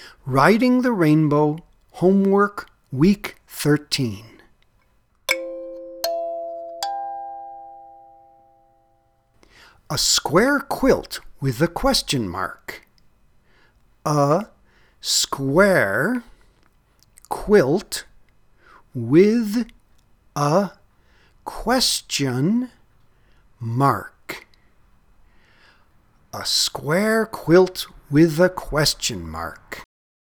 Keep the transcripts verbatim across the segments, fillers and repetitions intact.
Riding the Rainbow, Homework, Week thirteen. A square quilt with a question mark. A square quilt with a question mark. A square quilt with a question mark.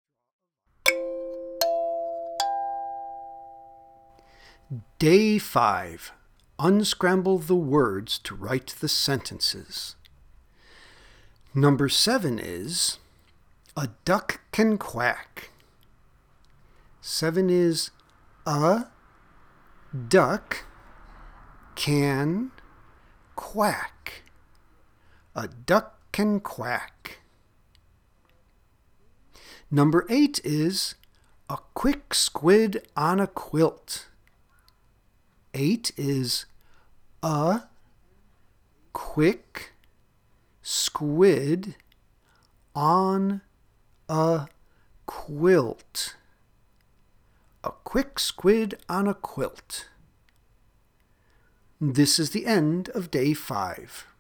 Day five. Unscramble the words to write the sentences. Number seven is, a duck can quack. Seven is, a duck can quack. A duck can quack. Number eight is, a quick squid on a quilt. Eight is, a quick squid on a quilt. A quick squid on a quilt. This is the end of day five.